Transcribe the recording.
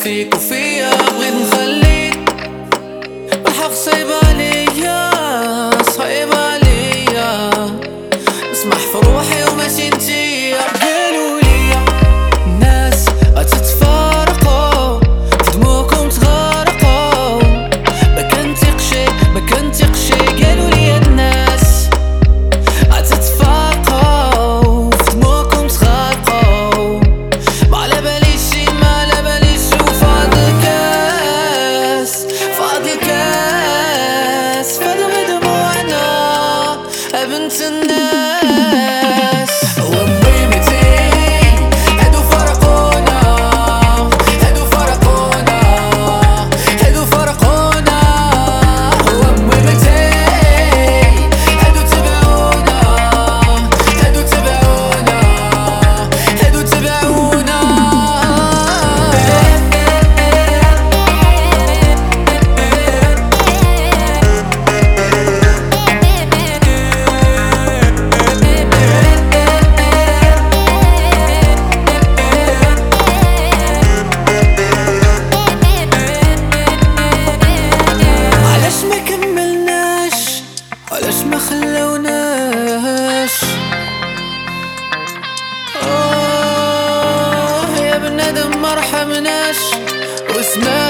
فيك وفيا بغيت نخليك والحق صعيب عليا صعيب عليا نسمح في روحي وماشي نتيا. قالوا ليا الناس غتتفارقوا في دموعكم تغرقوا ما كنثقش قالوا ليا الناس غتتفارقوا في دموعكم تغرقوا ما على باليش وفاض الكاس فاض غير دموعنا بنت الناس. علاش ما خلوناش يا بنادم ما رحمناش وسمع